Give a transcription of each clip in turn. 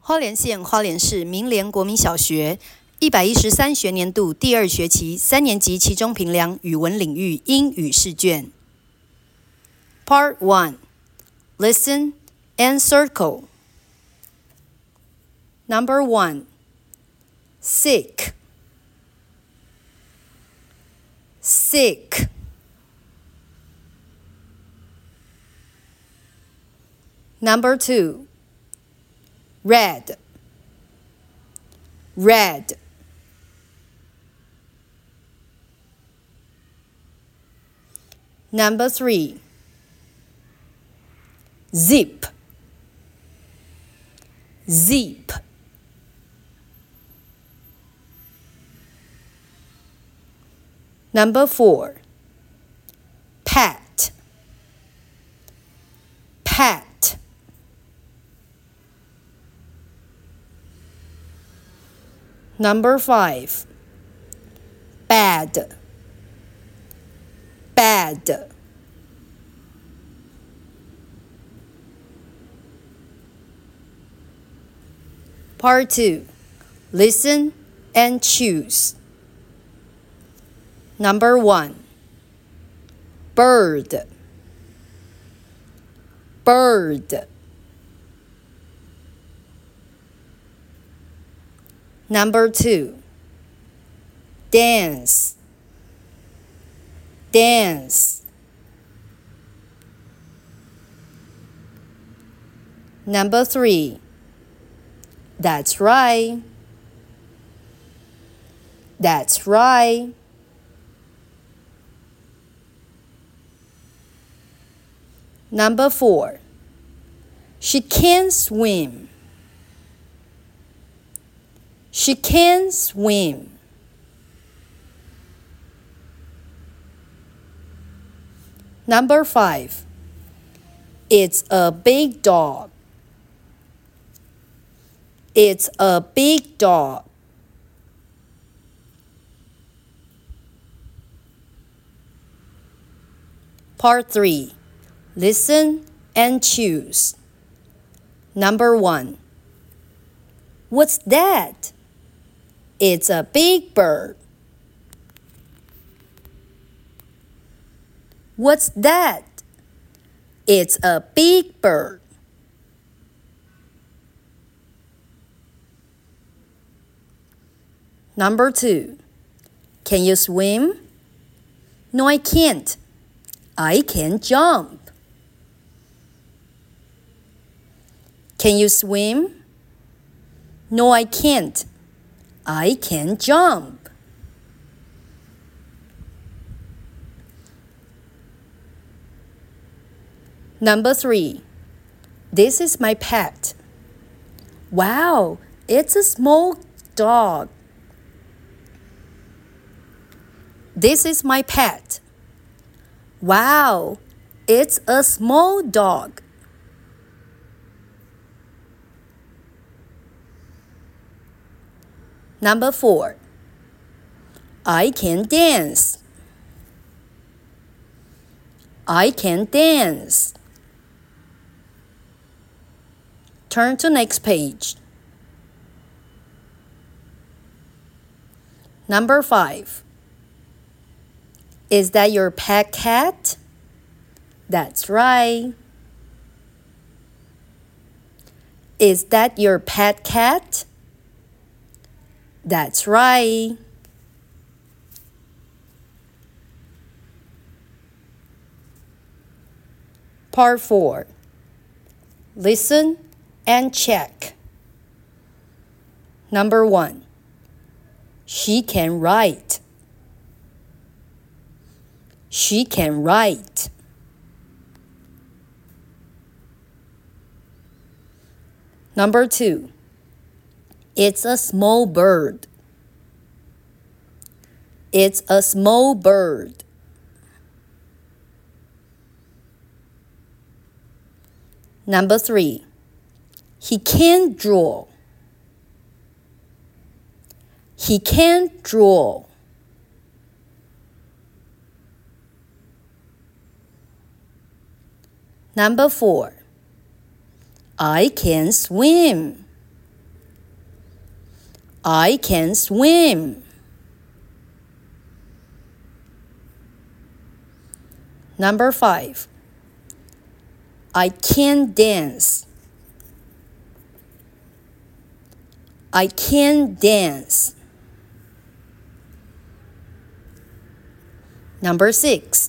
花莲县花莲市明联国民小学113学年度第2学期3年级期中评量语文领域英语试卷。Part 1. Listen and circle. Number 1. Sick. Sick. Number 2. Red. Red. Number 3. Zip. Zip. Number 4. Pat. Pat. Number 5. Bad. Bad. Part 2. Listen and choose. Number 1. Bird. Bird. Number 2. Dance. Dance. Number 3. That's right. That's right. Number 4. She can swim. She can swim. Number 5. It's a big dog. It's a big dog. Part 3. Listen and choose. Number 1. What's that? It's a big bird. What's that? It's a big bird. Number 2. Can you swim? No, I can't. I can jump. Can you swim? No, I can't. I can jump. Number 3. This is my pet. Wow, it's a small dog. This is my pet. Wow, it's a small dog. Number 4. I can dance. I can dance. Turn to next page. Number 5. Is that your pet cat? That's right. Is that your pet cat? That's right. Part 4. Listen and check. Number 1. She can write. She can write. Number 2. It's a small bird. It's a small bird. Number 3. He can draw. He can draw. Number 4. I can swim. I can swim. Number 5. I can dance. I can dance. Number 6.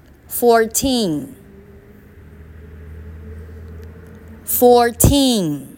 14. 14.